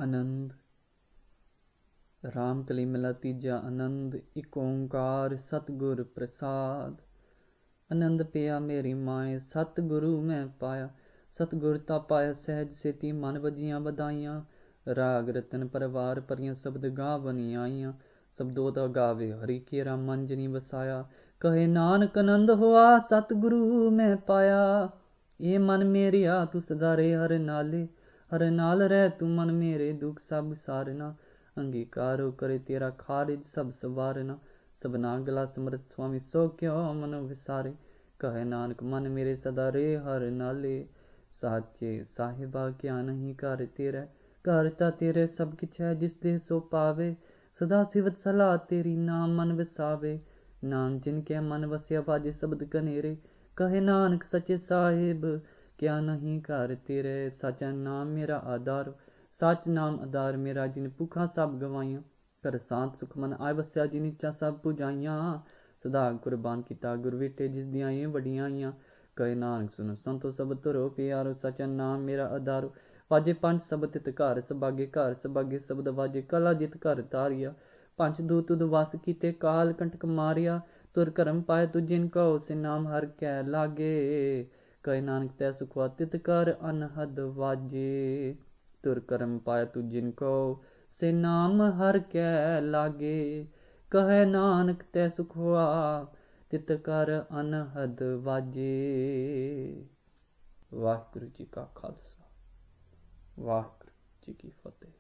आनंद। राम कली मिला तीजा आनंद, इक ओंकार सतगुर प्रसाद। आनंद पिया मेरी माए, सतगुरु मैं पाया। सतगुर ता पाया सहज सेती, मन वजियां बधाइयां। राग रतन परवार परियां, शब्द गावनी आईयां। शब्दों दा गावे हरि केरा, मन जनी वसाया। कहे नानक आनंद होआ, सतगुरु मैं पाया। ये मन मेरिया तू सदा रे हर नाले, हर नाल रह तू मन मेरे, दुख सब सारना। अंगीकारो करे तेरा खारिज सब सवारना। सबना गला समृत स्वामी, सो क्यों मन विसारे। कहे नानक मन मेरे सदा रे हर नाले। साचे साहिबा क्या नहीं कर तेरा, घर ता तेरे सब किछ है, जिस दे सो पावे। सदा सिवत सलाह तेरी, नाम मन विसावे। नाम जिनके मन वसिया, बाजे शब्द कनेरे। कहे नानक सचे साहिब क्या नहीं कर तेरे। सच नाम मेरा आधार, सच नाम आधार मेरा, जिन भुखा सब गवाइयां। कर सांत सुख मन आए वसिया, जिन इच्छा सब पुजाइयां। सदा कुर्बान किता गुर विटे, जिस दियां ये वडियाइयां। कहे नानक सुनो संतो सब तुरो प्यारो, सच नाम मेरा आधारो। वाजे पंच शब्द तित घर, सभागे घर सभागे शब्द वाजे। कला जित घर तारिया, पंच दूत तुद वस कीते, काल कंटक मारिया। तुर करम पाए तू जिन कहो, से नाम हर कै लागे। कहे नानक तै सुखवा तित कर अनहद वाजे। तुर करम पाए तू जिन कहो, से नाम हर कै लागे। कहे नानक तै सुखवा तित कर अनहद वाजे। वाहिगुरु जी का खालसा, वाहिगुरु जी की फतेह।